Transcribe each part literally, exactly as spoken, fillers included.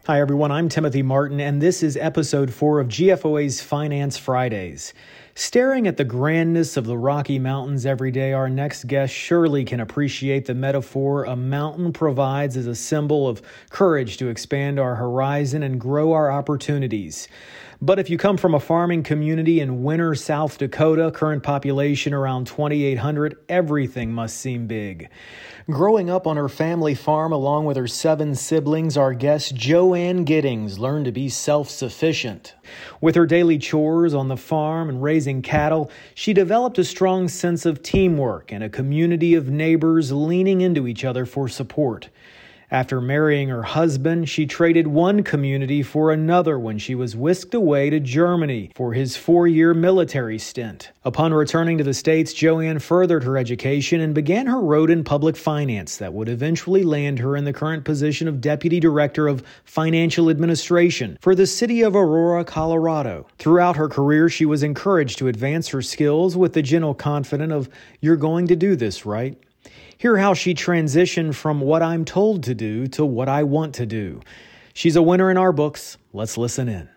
Hi, everyone. I'm Timothy Martin, and this is episode four of G F O A's Finance Fridays. Staring at the grandness of the Rocky Mountains every day, our next guest surely can appreciate the metaphor a mountain provides as a symbol of courage to expand our horizon and grow our opportunities. But if you come from a farming community in Winter, South Dakota, current population around twenty-eight hundred, everything must seem big. Growing up on her family farm along with her seven siblings, our guest Joanne Giddings learned to be self-sufficient. With her daily chores on the farm and raising cattle, she developed a strong sense of teamwork and a community of neighbors leaning into each other for support. After marrying her husband, she traded one community for another when she was whisked away to Germany for his four-year military stint. Upon returning to the States, Joanne furthered her education and began her road in public finance that would eventually land her in the current position of Deputy Director of Financial Administration for the city of Aurora, Colorado. Throughout her career, she was encouraged to advance her skills with the gentle confidence of, "You're going to do this, right?" Hear how she transitioned from what I'm told to do to what I want to do. She's a winner in our books. Let's listen in.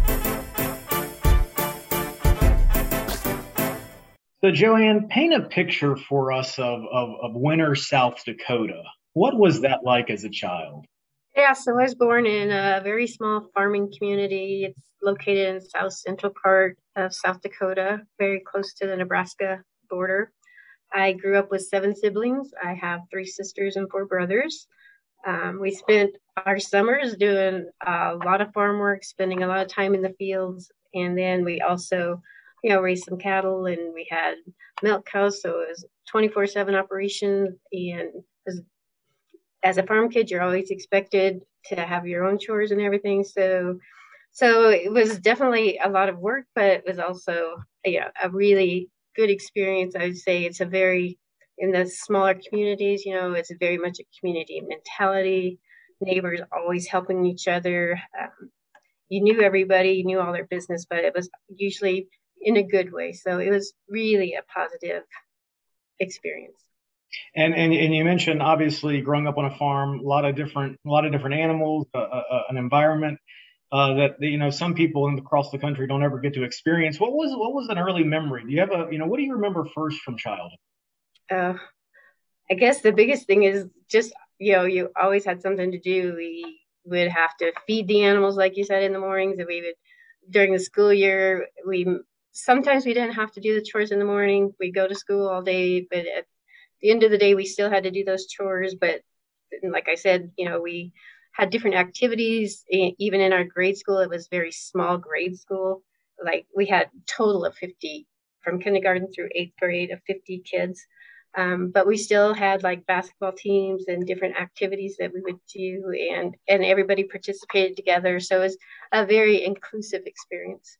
So, Joanne, paint a picture for us of, of, of Winter, South Dakota. What was that like as a child? Yeah, so I was born in a very small farming community. It's located in the south central part of South Dakota, very close to the Nebraska border. I grew up with seven siblings. I have three sisters and four brothers. Um, we spent our summers doing a lot of farm work, spending a lot of time in the fields. And then we also, you know, raised some cattle, and we had milk cows. So it was twenty-four seven operation. And as, as a farm kid, you're always expected to have your own chores and everything. So, so it was definitely a lot of work, but it was also, you know, a really good experience. I would say it's a very, in the smaller communities, you know, it's very much a community mentality. Neighbors always helping each other. Um, you knew everybody, you knew all their business, but it was usually in a good way. So it was really a positive experience. And and and you mentioned obviously growing up on a farm, a lot of different, a lot of different animals, uh, uh, an environment. Uh, that you know some people in, across the country don't ever get to experience. What was what was an early memory? Do you have a you know what do you remember first from childhood? Uh, I guess the biggest thing is just, you know, you always had something to do. We would have to feed the animals, like you said, in the mornings, and we would during the school year. We sometimes we didn't have to do the chores in the morning. We go to school all day, but at the end of the day, we still had to do those chores. But like I said, you know, we had different activities. Even in our grade school, it was very small grade school. Like we had a total of fifty from kindergarten through eighth grade of fifty kids. Um, but we still had like basketball teams and different activities that we would do, and and everybody participated together. So it was a very inclusive experience.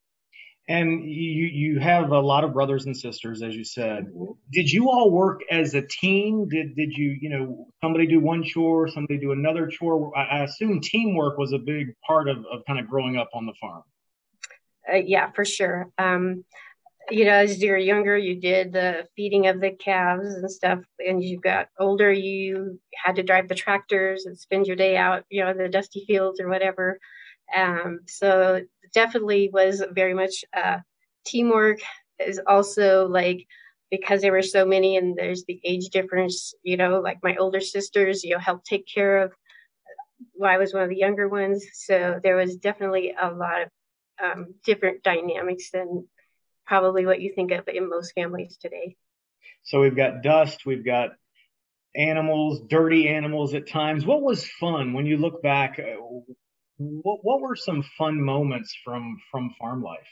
And you you have a lot of brothers and sisters, as you said. Mm-hmm. Did you all work as a team? Did did you you know somebody do one chore, somebody do another chore? I, I assume teamwork was a big part of, of kind of growing up on the farm. Uh, yeah, for sure. Um, you know, as you're younger, you did the feeding of the calves and stuff, and you got older, you had to drive the tractors and spend your day out, you know, in the dusty fields or whatever. Um, so definitely was very much uh, teamwork. Is also like, because there were so many and there's the age difference, you know, like my older sisters, you know, helped take care of. Well, I was one of the younger ones, so there was definitely a lot of um, different dynamics than probably what you think of in most families today. So we've got dust, we've got animals, dirty animals at times. What was fun when you look back? Uh, what what were some fun moments from from farm life?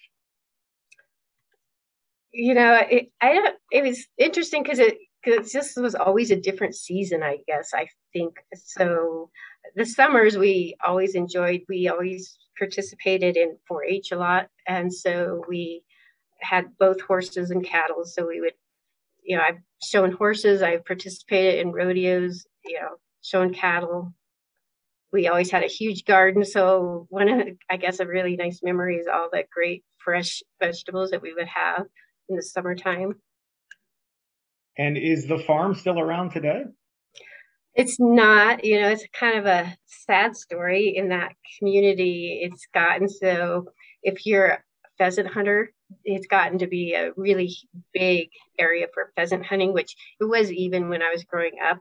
You know, it I don't. It was interesting because it because this was always a different season. I guess I think so. The summers we always enjoyed. We always participated in four H a lot, and so we had both horses and cattle. So we would, you know, I've shown horses. I've participated in rodeos. You know, shown cattle. We always had a huge garden. So one of, I guess, a really nice memory is all the great fresh vegetables that we would have in the summertime. And is the farm still around today? It's not, you know, it's kind of a sad story in that community. It's gotten so, if you're a pheasant hunter, it's gotten to be a really big area for pheasant hunting, which it was even when I was growing up.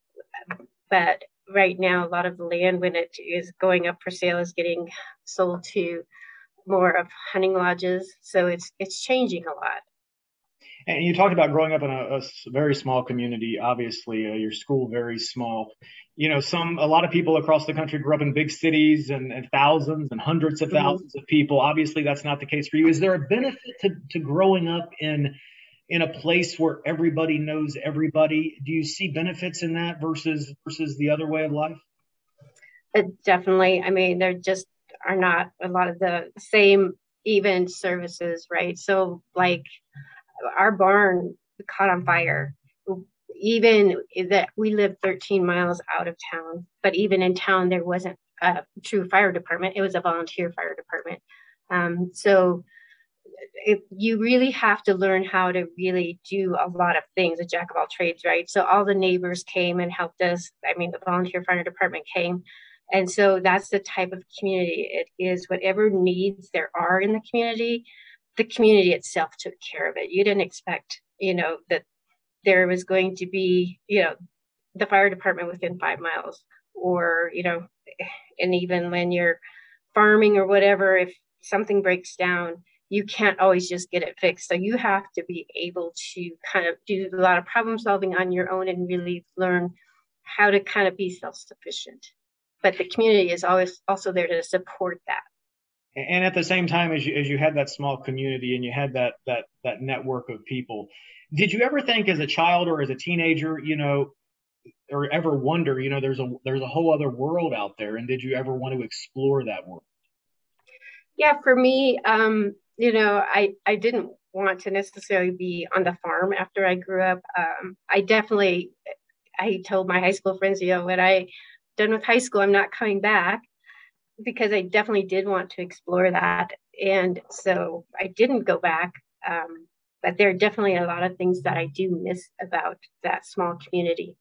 But right now, a lot of the land when it is going up for sale is getting sold to more of hunting lodges. So it's it's changing a lot. And you talked about growing up in a, a very small community. Obviously, uh, your school very small. You know, some a lot of people across the country grew up in big cities and, and thousands and hundreds of Mhm. thousands of people. Obviously, that's not the case for you. Is there a benefit to, to growing up in in a place where everybody knows everybody? Do you see benefits in that versus versus the other way of life? It definitely, I mean, there just are not a lot of the same even services, right? So, like our barn caught on fire. Even that we lived thirteen miles out of town, but even in town, there wasn't a true fire department. It was a volunteer fire department. Um, so if you really have to learn how to really do a lot of things, a jack of all trades, right? So all the neighbors came and helped us. I mean, the volunteer fire department came. And so that's the type of community it is. Whatever needs there are in the community, the community itself took care of it. You didn't expect, you know, that there was going to be, you know, the fire department within five miles, or, you know, and even when you're farming or whatever, if something breaks down, you can't always just get it fixed. So you have to be able to kind of do a lot of problem solving on your own and really learn how to kind of be self sufficient. But the community is always also there to support that. And at the same time, as you as you had that small community and you had that that that network of people, did you ever think as a child or as a teenager, you know, or ever wonder, you know, there's a there's a whole other world out there, and did you ever want to explore that world? Yeah, for me, um, you know, I I didn't want to necessarily be on the farm after I grew up. Um, I definitely, I told my high school friends, you know, when I done with high school, I'm not coming back, because I definitely did want to explore that. And so I didn't go back. Um, but there are definitely a lot of things that I do miss about that small community.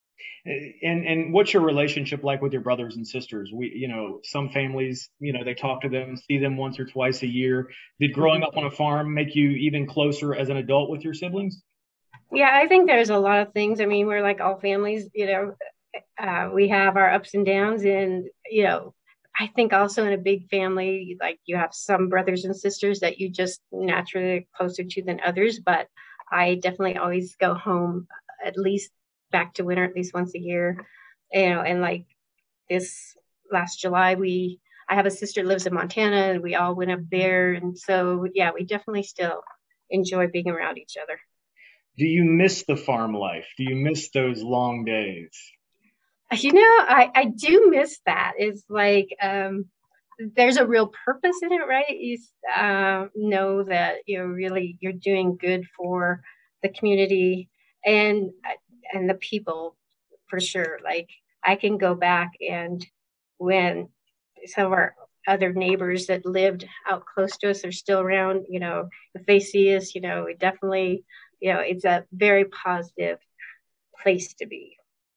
And and what's your relationship like with your brothers and sisters? We, you know, some families, you know, they talk to them, see them once or twice a year. Did growing Mhm. up on a farm make you even closer as an adult with your siblings? Yeah, I think there's a lot of things. I mean, we're like all families, you know, uh, we have our ups and downs. And, you know, I think also in a big family, like you have some brothers and sisters that you just naturally are closer to than others. But I definitely always go home at least back to winter at least once a year. You know, and like this last July, we I have a sister that lives in Montana, and we all went up there. And so yeah, we definitely still enjoy being around each other. Do you miss the farm life? Do you miss those long days? You know, I I do miss that. It's like um there's a real purpose in it, right? You uh, know that you're really you're doing good for the community and and the people, for sure. Like I can go back, and when some of our other neighbors that lived out close to us are still around, you know, if they see us, you know, it definitely, you know, it's a very positive place to be.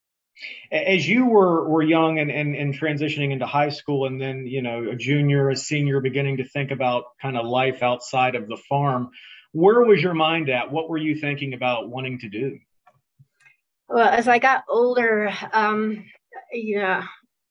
As you were were young and, and and transitioning into high school, and then, you know, a junior, a senior, beginning to think about kind of life outside of the farm, where was your mind at? What were you thinking about wanting to do? Well, as I got older, um, you know,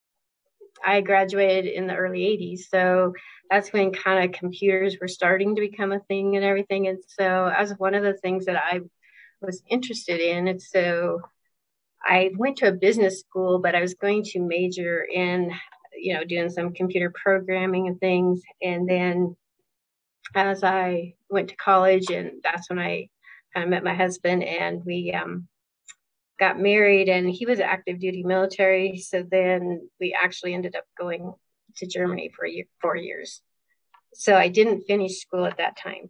I graduated in the early eighties. So that's when kind of computers were starting to become a thing and everything. And so as one of the things that I was interested in. And so I went to a business school, but I was going to major in, you know, doing some computer programming and things. And then as I went to college, and that's when I kind of met my husband, and we um, got married, and he was active duty military. So then we actually ended up going to Germany for a year, four years. So I didn't finish school at that time.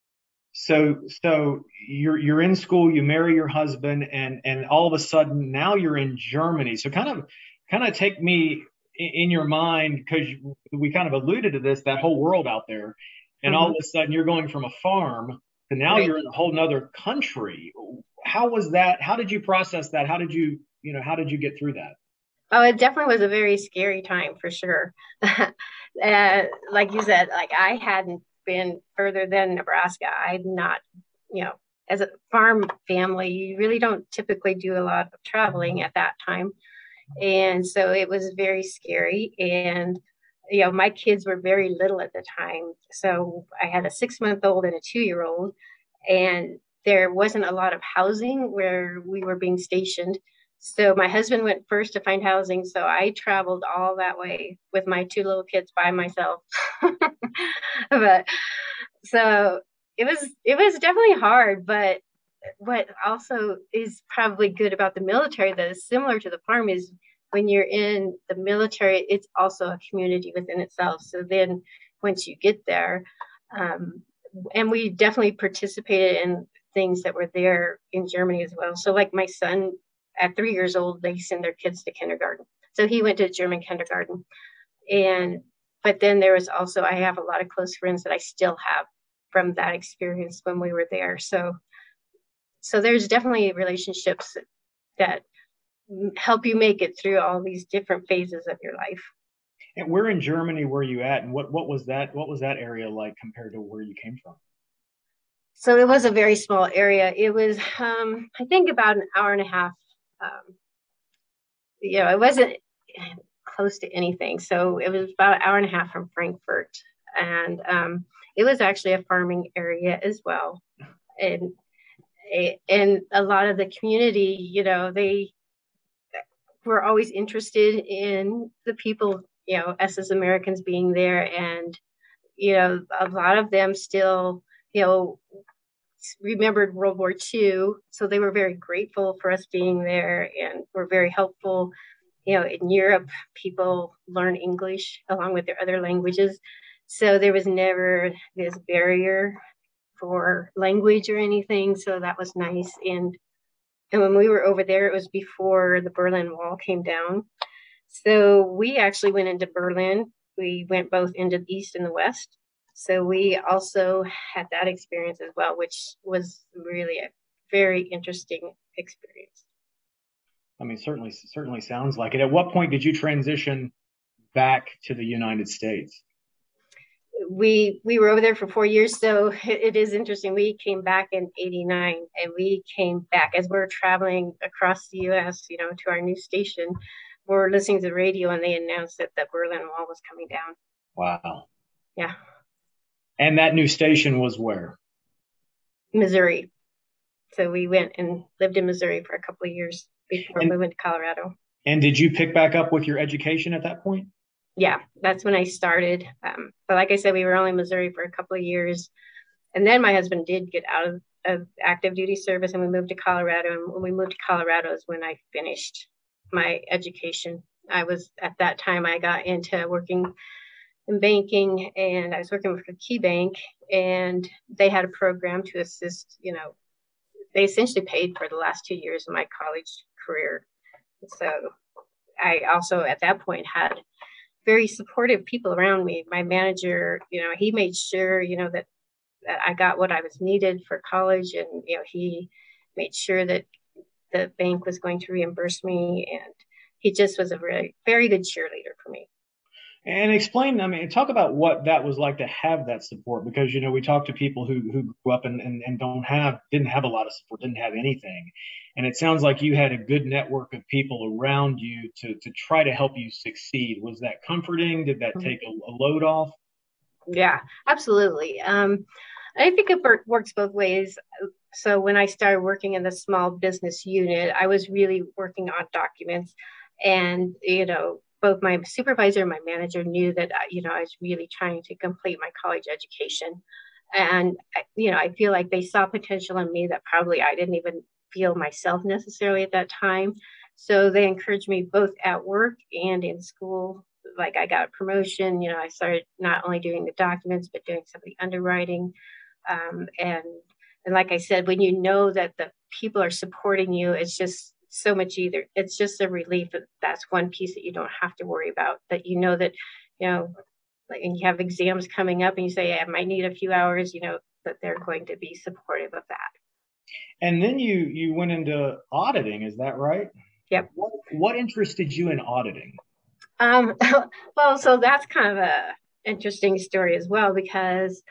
So so you're you're in school, you marry your husband, and and all of a sudden now you're in Germany. So kind of kind of take me in your mind, because we kind of alluded to this, that whole world out there, and all of Hmm. a sudden you're going from a farm to now Right. you're in a whole nother country. How was that? How did you process that? How did you you know, how did you get through that? Oh, it definitely was a very scary time for sure. uh, like you said, like I hadn't been further than Nebraska. I'd not, you know, as a farm family, you really don't typically do a lot of traveling at that time. And so it was very scary. And, you know, my kids were very little at the time. So I had a six month old and a two year old, and there wasn't a lot of housing where we were being stationed. So my husband went first to find housing. So I traveled all that way with my two little kids by myself. But so it was it was definitely hard, but what also is probably good about the military that is similar to the farm is when you're in the military, it's also a community within itself. So then once you get there, um, and we definitely participated in things that were there in Germany as well. So like my son at three years old, they send their kids to kindergarten. So he went to German kindergarten. And, but then there was also, I have a lot of close friends that I still have from that experience when we were there. So, so there's definitely relationships that help you make it through all these different phases of your life. And where in Germany were you at, and what what was that what was that area like compared to where you came from? So it was a very small area. It was, um, I think, about an hour and a half. Um, you know, it wasn't close to anything. So it was about an hour and a half from Frankfurt, and um, it was actually a farming area as well. And and a lot of the community, you know, they were always interested in the people, you know, us as Americans being there. And, you know, a lot of them still, you know, remembered World War Two. So they were very grateful for us being there and were very helpful. You know, in Europe, people learn English along with their other languages. So there was never this barrier for language or anything. So that was nice. And And when we were over there, it was before the Berlin Wall came down. So we actually went into Berlin. We went both into the East and the West. So we also had that experience as well, which was really a very interesting experience. I mean, certainly, certainly sounds like it. At what point did you transition back to the United States? We we were over there for four years, so it, it is interesting. We came back in eighty-nine, and we came back as we we're traveling across the U S, you know, to our new station. We we're listening to the radio, and they announced that the Berlin Wall was coming down. Wow. Yeah. And that new station was where? Missouri. So we went and lived in Missouri for a couple of years before and, moving to Colorado. And did you pick back up with your education at that point? Yeah, that's when I started. Um, but like I said, we were only in Missouri for a couple of years. And then my husband did get out of, of active duty service, and we moved to Colorado. And when we moved to Colorado is when I finished my education. I was, at that time, I got into working in banking, and I was working for KeyBank, and they had a program to assist, you know, they essentially paid for the last two years of my college career. So I also, at that point, had very supportive people around me. My manager, you know, he made sure, you know, that, that I got what I was needed for college. And, you know, he made sure that the bank was going to reimburse me. And he just was a very, very good cheerleader for me. And explain, I mean, talk about what that was like to have that support, because, you know, we talk to people who, who grew up and, and, and don't have, didn't have a lot of support, didn't have anything. And it sounds like you had a good network of people around you to, to try to help you succeed. Was that comforting? Did that take a, a load off? Yeah, absolutely. Um, I think it works both ways. So when I started working in the small business unit, I was really working on documents, and, you know, both my supervisor and my manager knew that, you know, I was really trying to complete my college education. And, you know, I feel like they saw potential in me that probably I didn't even feel myself necessarily at that time. So they encouraged me both at work and in school. Like I got a promotion, you know, I started not only doing the documents, but doing some of the underwriting. Um, and, and like I said, when you know that the people are supporting you, it's just so much either. It's just a relief that that's one piece that you don't have to worry about, that you know that, you know, like, and you have exams coming up and you say, I might need a few hours, you know, that they're going to be supportive of that. And then you, you went into auditing, is that right? Yep. What, what interested you in auditing? Um, well, so that's kind of a interesting story as well, because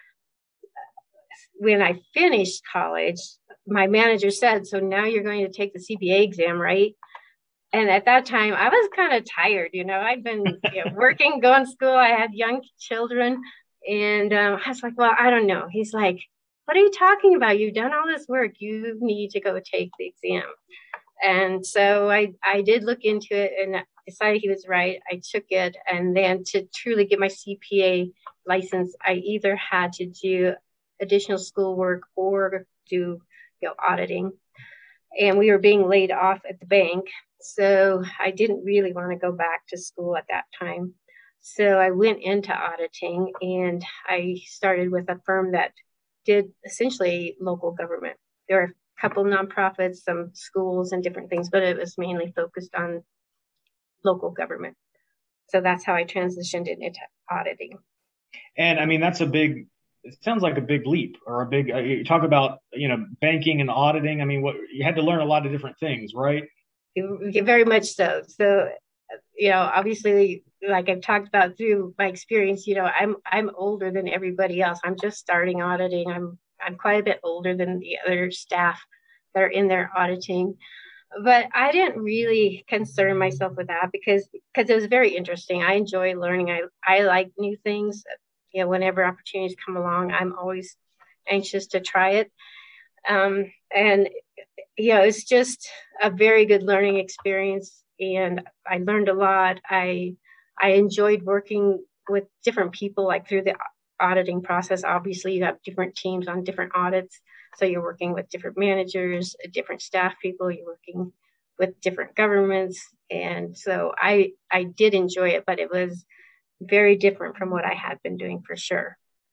when I finished college, my manager said, "So now you're going to take the C P A exam, right?" And at that time, I was kind of tired. You know, I'd been you know, working, going to school. I had young children, and um, I was like, "Well, I don't know." He's like, "What are you talking about? You've done all this work. You need to go take the exam." And so I I did look into it and decided he was right. I took it, and then to truly get my C P A license, I either had to do additional schoolwork or do you know auditing. And we were being laid off at the bank, so I didn't really want to go back to school at that time. So I went into auditing, and I started with a firm that did essentially local government. There are a couple nonprofits, some schools, and different things, but it was mainly focused on local government. So that's how I transitioned into auditing. And I mean, that's a big, it sounds like a big leap or a big, uh, you talk about, you know, banking and auditing. I mean, what you had to learn a lot of different things, right? Very much so. So, you know, obviously, like I've talked about through my experience, you know, I'm I'm older than everybody else. I'm just starting auditing. I'm I'm quite a bit older than the other staff that are in there auditing. But I didn't really concern myself with that because because it was very interesting. I enjoy learning. I I like new things. You know, whenever opportunities come along, I'm always anxious to try it. Um, and you know, it's just a very good learning experience, and I learned a lot. I I enjoyed working with different people, like through the auditing process. Obviously, you have different teams on different audits, so you're working with different managers, different staff people. You're working with different governments, and so I I did enjoy it, but it was very different from what I had been doing for sure.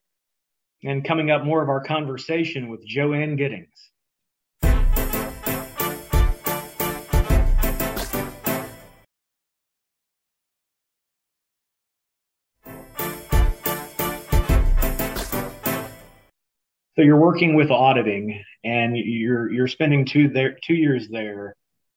And coming up, more of our conversation with Joanne Giddings. So you're working with auditing, and you're you're spending two there two years there.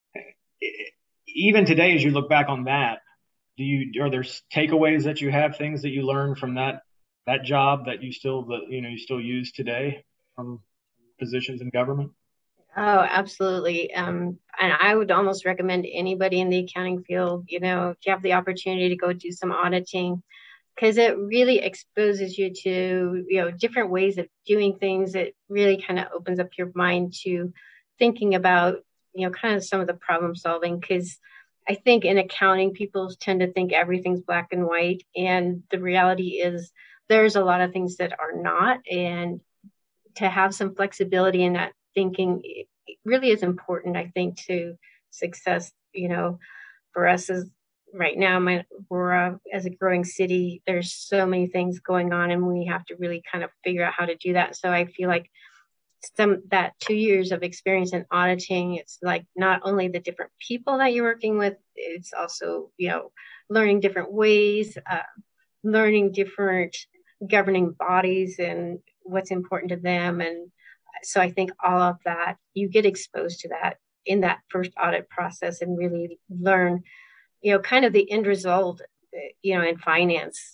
Even today, as you look back on that, do you are there takeaways that you have, things that you learned from that that job that you still that you know you still use today from positions in government? Oh, absolutely. Um, and I would almost recommend anybody in the accounting field, you know, if you have the opportunity to go do some auditing, because it really exposes you to, you know, different ways of doing things. It really kind of opens up your mind to thinking about, you know, kind of some of the problem solving. Because I think in accounting, people tend to think everything's black and white. And the reality is there's a lot of things that are not. And to have some flexibility in that thinking really is important, I think, to success. You know, for us as right now, my Aurora as a growing city, there's so many things going on, and we have to really kind of figure out how to do that. So I feel like some that two years of experience in auditing, it's like not only the different people that you're working with, it's also you know learning different ways, uh, learning different governing bodies and what's important to them. And so I think all of that, you get exposed to that in that first audit process and really learn, you know, kind of the end result, you know, in finance.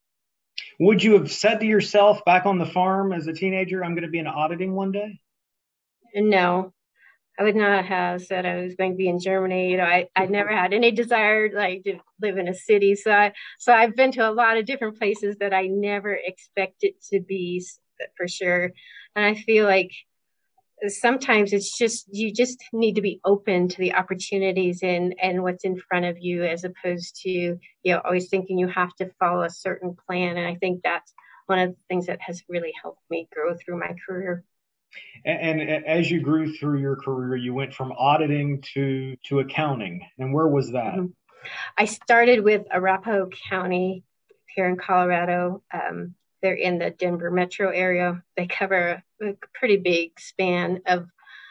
Would you have said to yourself back on the farm as a teenager, I'm going to be in auditing one day? And no, I would not have said I was going to be in Germany. You know, I, I never had any desire like to live in a city. So I, so I've been to a lot of different places that I never expected to be for sure. And I feel like sometimes it's just you just need to be open to the opportunities and and what's in front of you, as opposed to you know always thinking you have to follow a certain plan. And I think that's one of the things that has really helped me grow through my career. And, and as you grew through your career, you went from auditing to to accounting. And where was that? Mm-hmm. I started with Arapahoe County here in Colorado. Um, they're in the Denver metro area. They cover a, a pretty big span of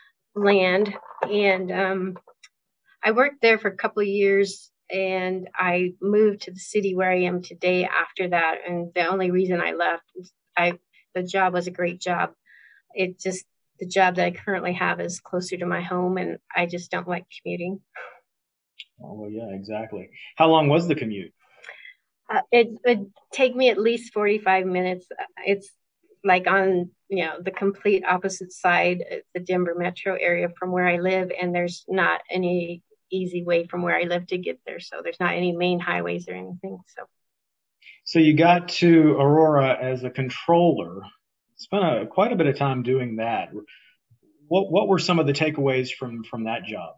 land. And um, I worked there for a couple of years, and I moved to the city where I am today after that. And the only reason I left was I the job was a great job. It just the job that I currently have is closer to my home, and I just don't like commuting. Oh, well, yeah, exactly. How long was the commute? Uh, it would take me at least forty-five minutes. It's like on, you know, the complete opposite side, the Denver metro area from where I live, and there's not any easy way from where I live to get there. So there's not any main highways or anything. So So you got to Aurora as a controller. Spent a, quite a bit of time doing that. What what were some of the takeaways from from that job?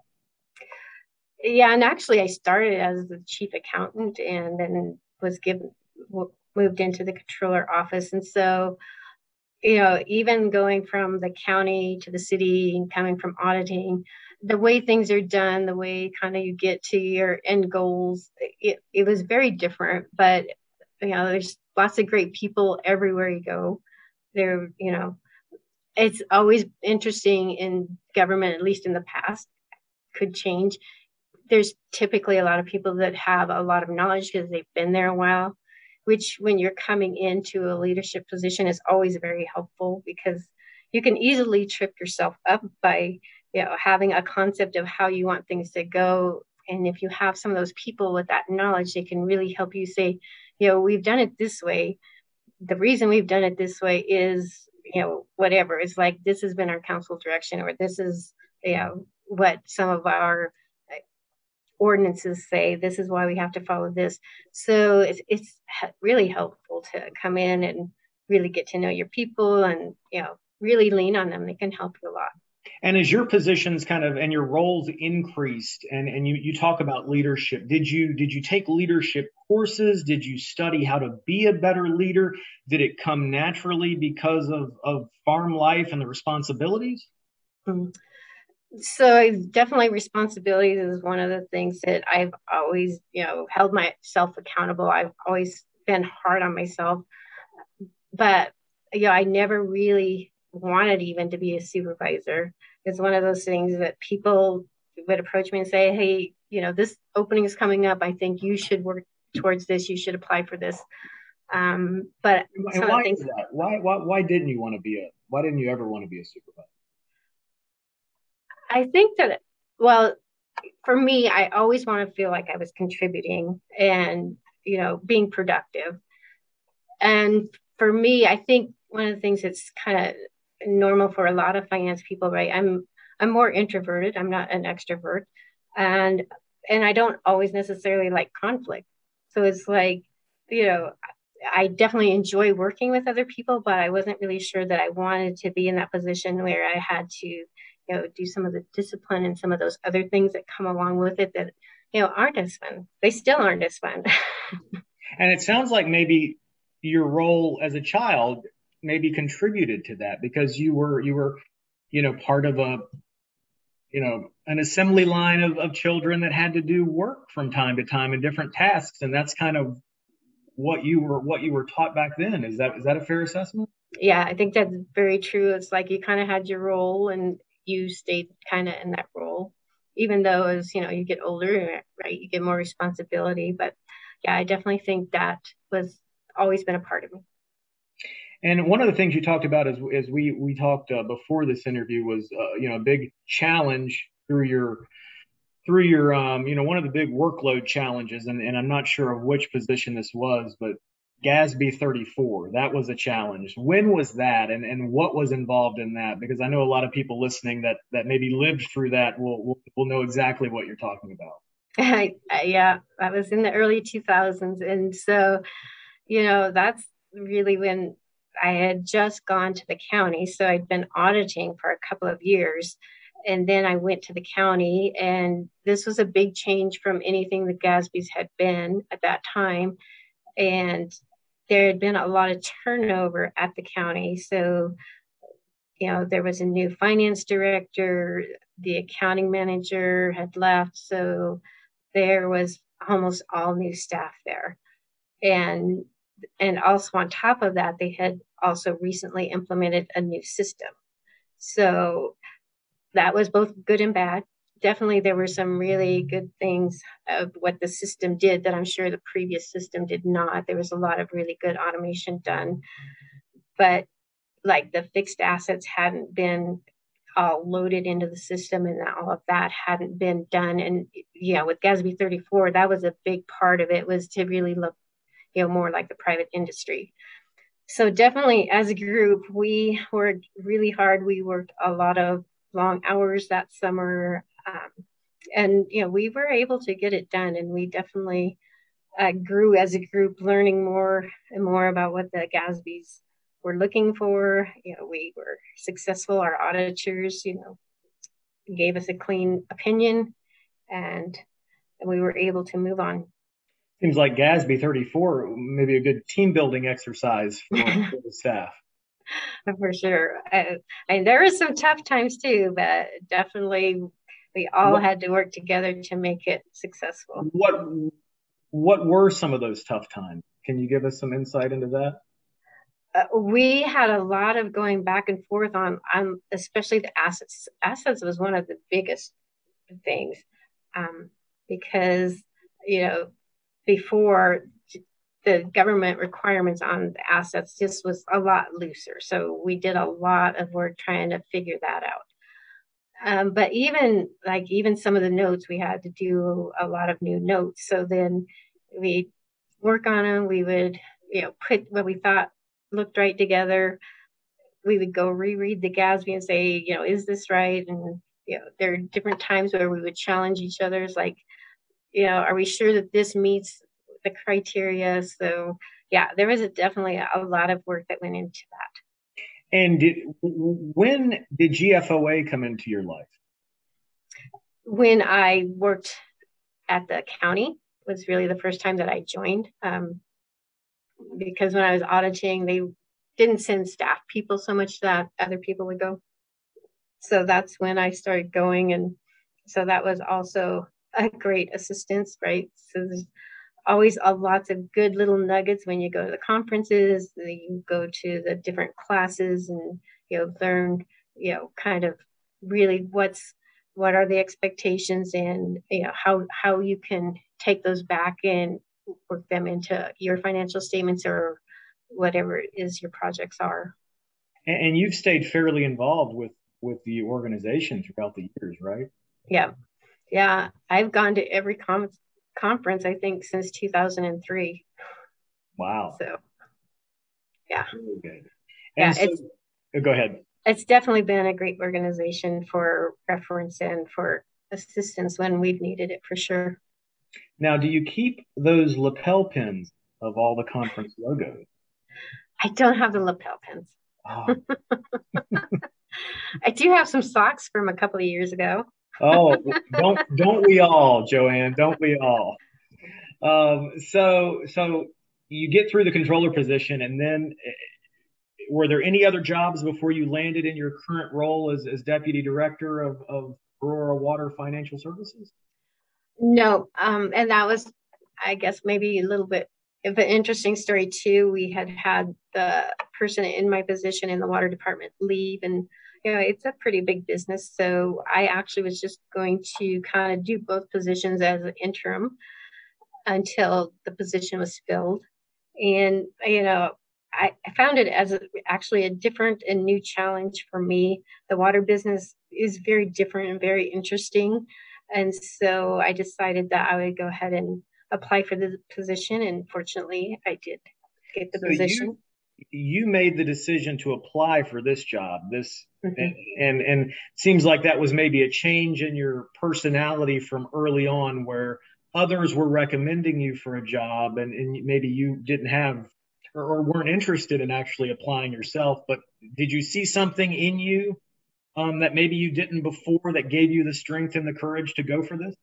yeah, and actually I started as the chief accountant and then was given moved into the controller office. And so, you know, even going from the county to the city and coming from auditing, the way things are done, the way kind of you get to your end goals, it, it was very different. But, you know, there's lots of great people everywhere you go. There, you know, it's always interesting in government, at least in the past, could change. There's typically a lot of people that have a lot of knowledge because they've been there a while, which when you're coming into a leadership position is always very helpful because you can easily trip yourself up by, you know, having a concept of how you want things to go. And if you have some of those people with that knowledge, they can really help you say, you know, we've done it this way. The reason we've done it this way is, you know, whatever. It's like this has been our council direction, or this is, you know, what some of our ordinances say. This is why we have to follow this. So it's it's really helpful to come in and really get to know your people and, you know, really lean on them. They can help you a lot. And as your positions kind of and your roles increased and, and you, you talk about leadership, did you did you take leadership courses? Did you study how to be a better leader? Did it come naturally because of, of farm life and the responsibilities? Mm-hmm. So definitely responsibilities is one of the things that I've always, you know, held myself accountable. I've always been hard on myself, but you know, I never really wanted even to be a supervisor. It's one of those things that people would approach me and say, hey, you know, this opening is coming up. I think you should work towards this. You should apply for this. Um, but and why things, is that? Why, why why didn't you want to be a why didn't you ever want to be a supervisor? I think that, well, for me, I always want to feel like I was contributing and, you know, being productive. And for me, I think one of the things that's kind of normal for a lot of finance people, right? I'm I'm more introverted. I'm not an extrovert, and and I don't always necessarily like conflict. So it's like, you know, I definitely enjoy working with other people, but I wasn't really sure that I wanted to be in that position where I had to, you know, do some of the discipline and some of those other things that come along with it that, you know, aren't as fun. They still aren't as fun. And it sounds like maybe your role as a child maybe contributed to that because you were you were, you know, part of a, you know, an assembly line of, of children that had to do work from time to time and different tasks. And that's kind of what you were what you were taught back then. Is that is that a fair assessment? Yeah, I think that's very true. It's like you kind of had your role and you stayed kind of in that role, even though as you know you get older, right, you get more responsibility. But yeah, I definitely think that was always been a part of me. And one of the things you talked about as, as we we talked uh, before this interview was uh, you know, a big challenge through your through your um, you know, one of the big workload challenges, and, and I'm not sure of which position this was, but GASB thirty-four, that was a challenge. When was that, and, and what was involved in that? Because I know a lot of people listening that that maybe lived through that will will, will know exactly what you're talking about. Yeah, that was in the early two thousands, and so, you know, that's really when I had just gone to the county. So I'd been auditing for a couple of years. And then I went to the county, and this was a big change from anything the GASBs had been at that time. And there had been a lot of turnover at the county. So, you know, there was a new finance director, the accounting manager had left. So there was almost all new staff there. And and also on top of that, they had also recently implemented a new system. So that was both good and bad. Definitely, there were some really good things of what the system did that I'm sure the previous system did not. There was a lot of really good automation done, but like the fixed assets hadn't been all loaded into the system, and all of that hadn't been done. And yeah, with GASB thirty-four, that was a big part of it, was to really look, you know, more like the private industry. So definitely as a group, we worked really hard. We worked a lot of long hours that summer. Um, and, you know, we were able to get it done. And we definitely uh, grew as a group, learning more and more about what the GASBs were looking for. You know, we were successful. Our auditors, you know, gave us a clean opinion, and, and we were able to move on. Seems like GASB thirty-four maybe a good team building exercise for, for the staff. For sure. I, I mean, there were some tough times too, but definitely we all what, had to work together to make it successful. What What were some of those tough times? Can you give us some insight into that? Uh, we had a lot of going back and forth on, on especially the assets. Assets was one of the biggest things, um, because, you know, before, the government requirements on the assets just was a lot looser. So we did a lot of work trying to figure that out. Um, but even like even some of the notes, we had to do a lot of new notes. So then we work on them. We would, you know, put what we thought looked right together. We would go reread the GASB and say, you know, is this right? And, you know, there are different times where we would challenge each other. It's like, you know, are we sure that this meets the criteria? So yeah, there was a, definitely a lot of work that went into that. And did, when did G F O A come into your life? When I worked at the county was really the first time that I joined, um, because when I was auditing, they didn't send staff people so much that other people would go. So that's when I started going. And so that was also a great assistance, right? So there's always a lots of good little nuggets when you go to the conferences, you go to the different classes, and, you know, learn, you know, kind of really what's, what are the expectations, and, you know, how, how you can take those back and work them into your financial statements or whatever it is your projects are. And, and you've stayed fairly involved with, with the organization throughout the years, right? Yeah. Yeah. I've gone to every com- conference, I think, since two thousand three. Wow. So, yeah. Really good. yeah, And so, it's, oh, go ahead. It's definitely been a great organization for reference and for assistance when we've needed it, for sure. Now, do you keep those lapel pins of all the conference logos? I don't have the lapel pins. Oh. I do have some socks from a couple of years ago. Oh, don't don't we all, Joanne? Don't we all? Um, so so you get through the controller position, and then were there any other jobs before you landed in your current role as, as deputy director of, of Aurora Water Financial Services? No, um, and that was, I guess, maybe a little bit of an interesting story too. We had had the person in my position in the water department leave, and you know, it's a pretty big business. So I actually was just going to kind of do both positions as an interim until the position was filled. And, you know, I, I found it as a, actually a different and new challenge for me. The water business is very different and very interesting. And so I decided that I would go ahead and apply for the position. And fortunately, I did get the so position. You- You made the decision to apply for this job, this, mm-hmm. and, and and seems like that was maybe a change in your personality from early on, where others were recommending you for a job, and, and maybe you didn't have or, or weren't interested in actually applying yourself. But did you see something in you um, that maybe you didn't before that gave you the strength and the courage to go for this?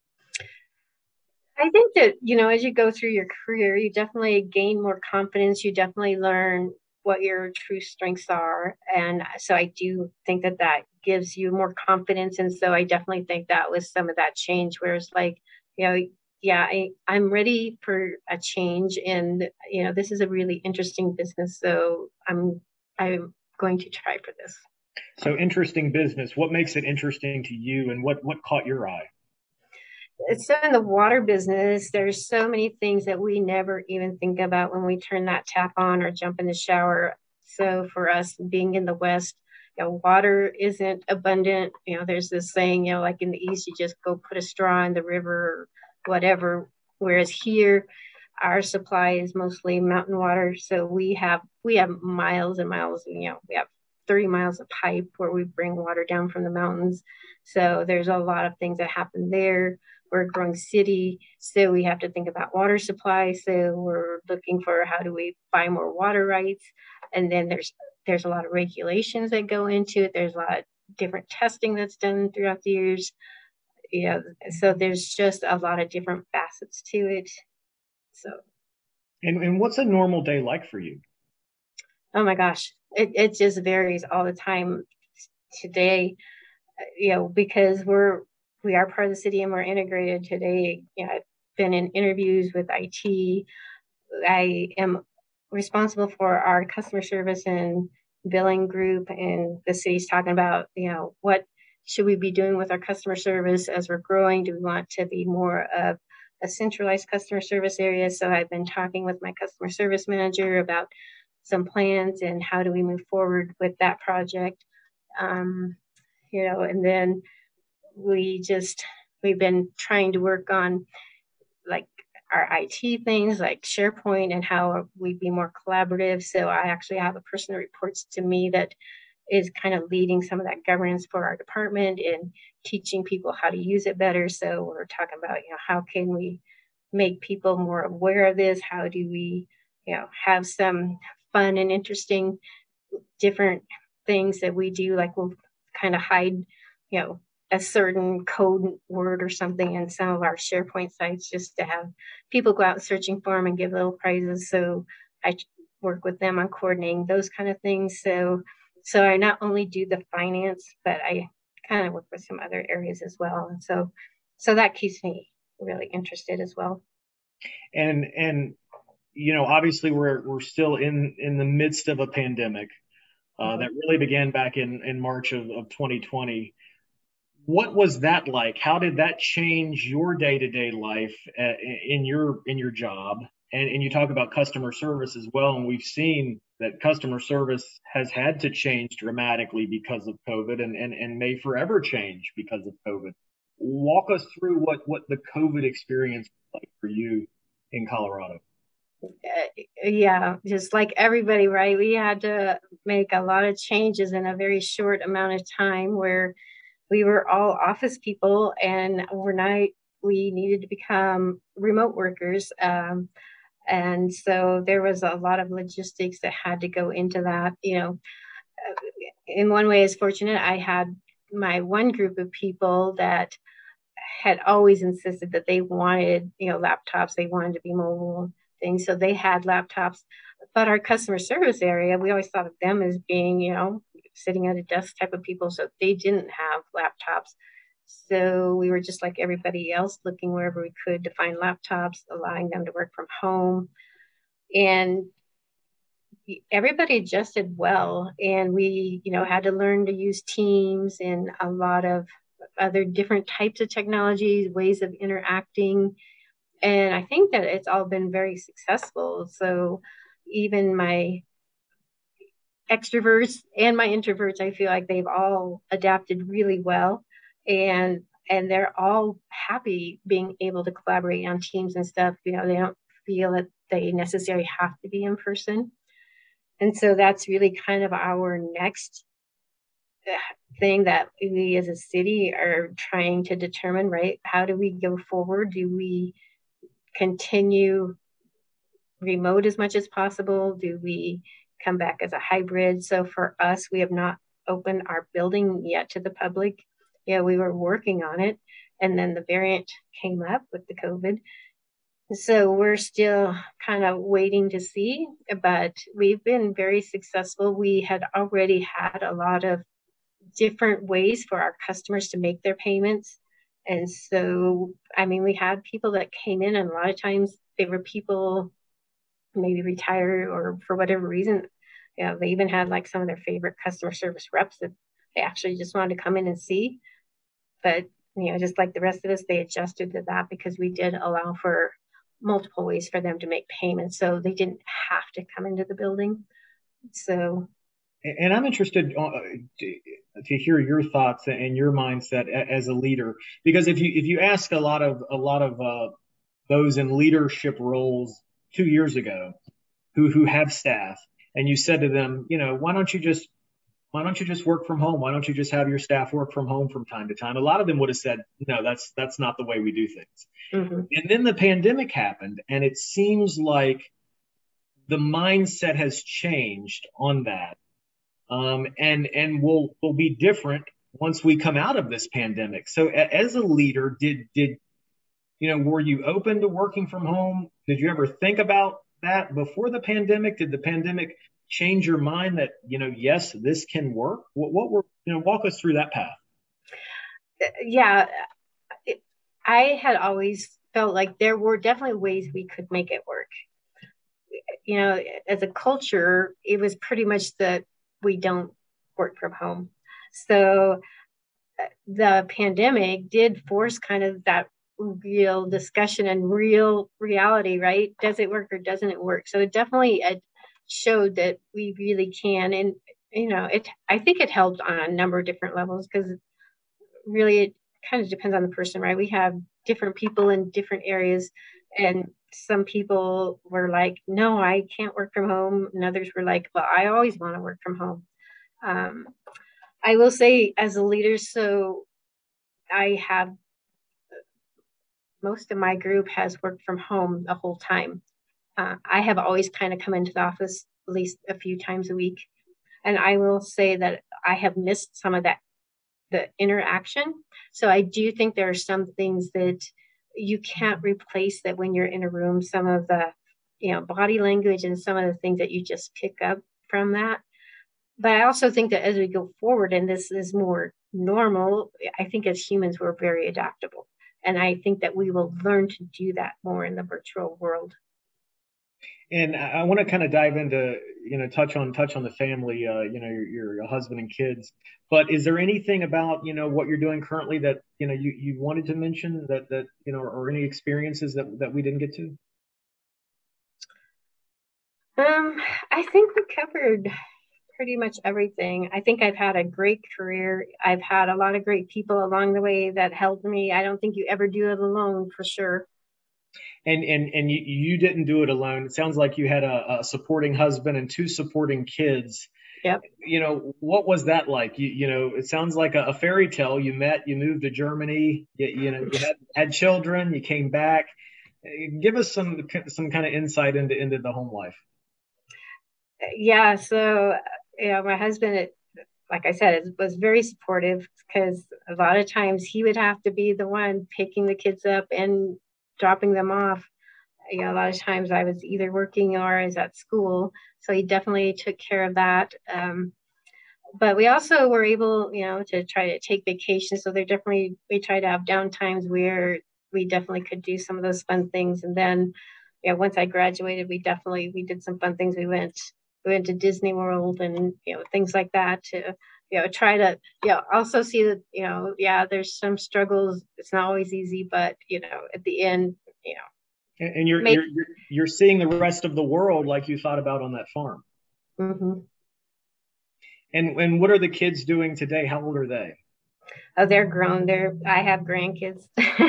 I think that, you know, as you go through your career, you definitely gain more confidence. You definitely learn what your true strengths are. And so I do think that that gives you more confidence. And so I definitely think that was some of that change, where it's like, you know, yeah, I, I'm ready for a change. And, you know, this is a really interesting business. So I'm, I'm going to try for this. So interesting business. What makes it interesting to you, and what, what caught your eye? So in the water business, there's so many things that we never even think about when we turn that tap on or jump in the shower. So for us being in the West, you know, water isn't abundant. You know, there's this saying, you know, like in the East, you just go put a straw in the river or whatever. Whereas here, our supply is mostly mountain water. So we have, we have miles and miles, you know, we have thirty miles of pipe where we bring water down from the mountains. So there's a lot of things that happen there. We're a growing city, so we have to think about water supply. So we're looking for how do we buy more water rights. And then there's there's a lot of regulations that go into it. There's a lot of different testing that's done throughout the years. You know, so there's just a lot of different facets to it. So, And and what's a normal day like for you? oh my gosh, it, it just varies all the time. Today, you know, because we're we are part of the city and we're integrated today. You know, I've been in interviews with I T. I am responsible for our customer service and billing group, and the city's talking about, you know, what should we be doing with our customer service as we're growing? Do we want to be more of a centralized customer service area? So I've been talking with my customer service manager about some plans and how do we move forward with that project. Um, you know, and then we just, we've been trying to work on like our I T things like SharePoint and how we be more collaborative. So I actually have a person that reports to me that is kind of leading some of that governance for our department and teaching people how to use it better. So we're talking about, you know, how can we make people more aware of this? How do we, you know, have some fun and interesting different things that we do? Like we'll kind of hide, you know, a certain code word or something in some of our SharePoint sites just to have people go out searching for them and give little prizes. So I work with them on coordinating those kind of things. So, so I not only do the finance, but I kind of work with some other areas as well. And so, so that keeps me really interested as well. And and you know, obviously we're we're still in in the midst of a pandemic uh, mm-hmm. that really began back in in March of, of twenty twenty. What was that like? How did that change your day-to-day life uh, in your in your job? And and you talk about customer service as well, and we've seen that customer service has had to change dramatically because of COVID, and and, and may forever change because of COVID. Walk us through what what the COVID experience was like for you in Colorado. Uh, yeah, just like everybody, right? We had to make a lot of changes in a very short amount of time where we were all office people, and overnight we needed to become remote workers. Um, and so there was a lot of logistics that had to go into that. You know, in one way, it's fortunate I had my one group of people that had always insisted that they wanted, you know, laptops. They wanted to be mobile things, so they had laptops. But our customer service area, we always thought of them as being, you know, sitting at a desk type of people, so they didn't have laptops. So we were just like everybody else, looking wherever we could to find laptops, allowing them to work from home. And everybody adjusted well. And we, you know, had to learn to use Teams and a lot of other different types of technologies, ways of interacting. And I think that it's all been very successful. So even my extroverts and my introverts, I feel like they've all adapted really well, and and they're all happy being able to collaborate on teams and stuff. You know, they don't feel that they necessarily have to be in person, and so that's really kind of our next thing that we as a city are trying to determine. Right? How do we go forward? Do we continue remote as much as possible? Do we come back as a hybrid? So for us, we have not opened our building yet to the public. Yeah, we were working on it, and then the variant came up with the COVID. So we're still kind of waiting to see, but we've been very successful. We had already had a lot of different ways for our customers to make their payments. And so, I mean, we had people that came in, and a lot of times they were people maybe retired or for whatever reason. You know, they even had like some of their favorite customer service reps that they actually just wanted to come in and see. But, you know, just like the rest of us, they adjusted to that because we did allow for multiple ways for them to make payments. So they didn't have to come into the building. So, And I'm interested uh, to, to hear your thoughts and your mindset as a leader, because if you if you ask a lot of a lot of uh, those in leadership roles two years ago who who have staff, and you said to them, you know, why don't you just why don't you just work from home? Why don't you just have your staff work from home from time to time? A lot of them would have said, no, that's that's not the way we do things. Mm-hmm. And then the pandemic happened, and it seems like the mindset has changed on that, um, and and will will be different once we come out of this pandemic. So, a, as a leader, did did you know were you open to working from home? Did you ever think about that before the pandemic? Did the pandemic change your mind that, you know, yes, this can work? What, what were, you know, walk us through that path. Yeah, it, I had always felt like there were definitely ways we could make it work. You know, as a culture, it was pretty much that we don't work from home. So the pandemic did force kind of that real discussion and real reality, right? Does it work or doesn't it work? So it definitely uh, showed that we really can. And, you know, it, I think it helped on a number of different levels, because really it kind of depends on the person, right? We have different people in different areas, and some people were like, no, I can't work from home. And others were like, well, I always want to work from home. Um, I will say, as a leader, so I have, most of my group has worked from home the whole time. Uh, I have always kind of come into the office at least a few times a week. And I will say that I have missed some of that, the interaction. So I do think there are some things that you can't replace, that when you're in a room, some of the, you know, body language and some of the things that you just pick up from that. But I also think that as we go forward and this is more normal, I think as humans, we're very adaptable. And I think that we will learn to do that more in the virtual world. And I want to kind of dive into, you know, touch on touch on the family, uh, you know, your, your husband and kids. But is there anything about, you know, what you're doing currently that, you know, you, you wanted to mention that, that, you know, or any experiences that, that we didn't get to? Um, I think we covered pretty much everything. I think I've had a great career. I've had a lot of great people along the way that helped me. I don't think you ever do it alone, for sure. And and and you, you didn't do it alone. It sounds like you had a, a supporting husband and two supporting kids. Yep. You know, what was that like? You you know, it sounds like a, a fairy tale. You met, you moved to Germany. You, you know, you had, had children. You came back. Give us some some kind of insight into into the home life. Yeah. So, you know, my husband, it, like I said, it was very supportive, because a lot of times he would have to be the one picking the kids up and dropping them off. You know, a lot of times I was either working or I was at school. So he definitely took care of that. Um, but we also were able, you know, to try to take vacations. So there definitely, we try to have down times where we definitely could do some of those fun things. And then, you know, once I graduated, we definitely, we did some fun things. We went, we went to Disney World and, you know, things like that to, you know, try to, you know, also see that, you know, yeah, there's some struggles. It's not always easy, but, you know, at the end, you know, and you're, Make, you're you're seeing the rest of the world like you thought about on that farm. Mm-hmm. And and what are the kids doing today? How old are they? Oh, they're grown. They're I have grandkids.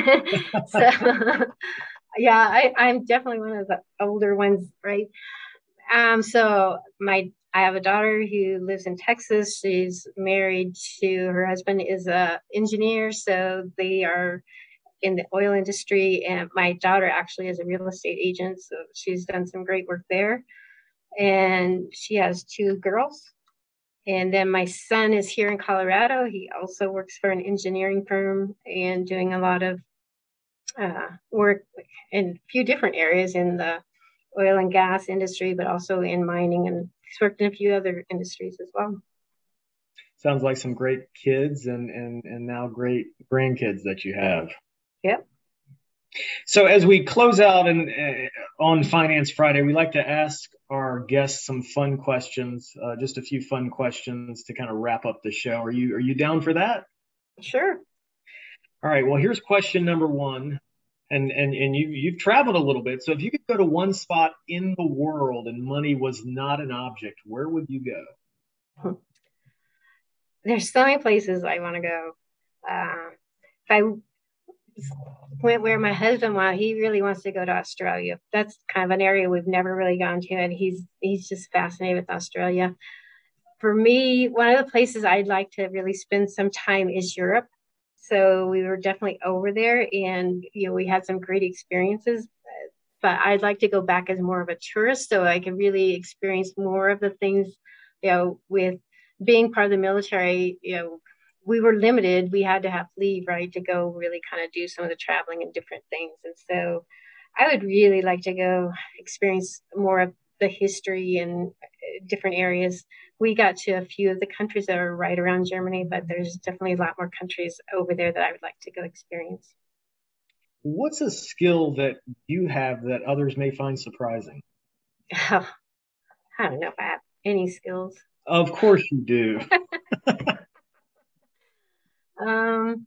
So yeah, I, I'm definitely one of the older ones, right? Um, so my I have a daughter who lives in Texas. She's married to, her husband is a engineer, so they are in the oil industry, and my daughter actually is a real estate agent, so she's done some great work there. And she has two girls. And then my son is here in Colorado. He also works for an engineering firm and doing a lot of uh, work in a few different areas in the oil and gas industry, but also in mining, and he's worked in a few other industries as well. Sounds like some great kids and and and now great grandkids that you have. Yep. So as we close out and uh, on Finance Friday, we like to ask our guests some fun questions, uh, just a few fun questions to kind of wrap up the show. Are you are you down for that? Sure. All right. Well, here's question number one, and and and you you've traveled a little bit. So if you could go to one spot in the world and money was not an object, where would you go? There's so many places I want to go. Uh, if I went where my husband went, he really wants to go to Australia. That's kind of an area we've never really gone to, and he's he's just fascinated with Australia. For me, one of the places I'd like to really spend some time is Europe. So we were definitely over there, and you know we had some great experiences. But I'd like to go back as more of a tourist, so I can really experience more of the things. You know, with being part of the military, you know, we were limited. We had to have leave, right, to go really kind of do some of the traveling and different things. And so, I would really like to go experience more of the history and different areas. We got to a few of the countries that are right around Germany, but there's definitely a lot more countries over there that I would like to go experience. What's a skill that you have that others may find surprising? Oh, I don't know if I have any skills. Of course you do. um,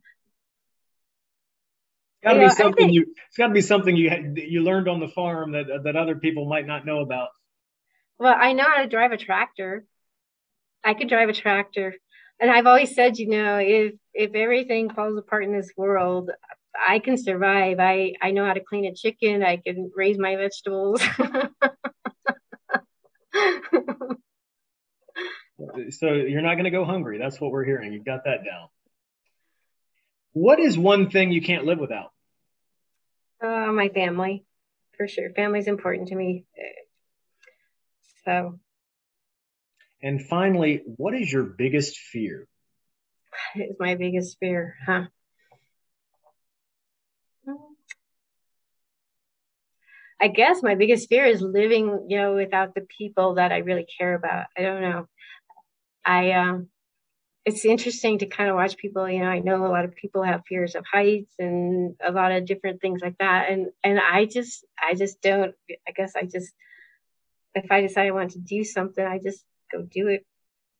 It's got to you know, be something think, you. It's got to be something you had, you learned on the farm that that other people might not know about. Well, I know how to drive a tractor. I could drive a tractor. And I've always said, you know, if if everything falls apart in this world, I can survive. I, I know how to clean a chicken. I can raise my vegetables. So you're not going to go hungry. That's what we're hearing. You've got that down. What is one thing you can't live without? Uh, my family, for sure. Family's important to me. So. And finally, what is your biggest fear? It's my biggest fear, huh? I guess my biggest fear is living, you know, without the people that I really care about. I don't know. I, um, it's interesting to kind of watch people, you know, I know a lot of people have fears of heights and a lot of different things like that. And, and I just, I just don't, I guess I just, if I decide I want to do something, I just go do it.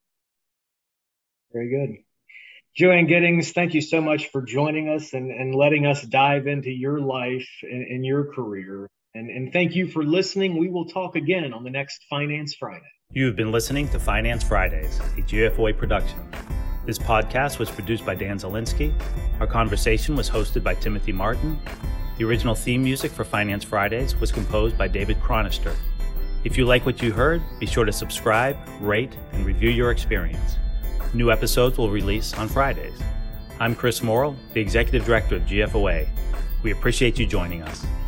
Very good. Joanne Giddings, thank you so much for joining us and, and letting us dive into your life and, and your career. And, and thank you for listening. We will talk again on the next Finance Friday. You have been listening to Finance Fridays, a G F O A production. This podcast was produced by Dan Zielinski. Our conversation was hosted by Timothy Martin. The original theme music for Finance Fridays was composed by David Chronister. If you like what you heard, be sure to subscribe, rate, and review your experience. New episodes will release on Fridays. I'm Chris Morrill, the Executive Director of G F O A. We appreciate you joining us.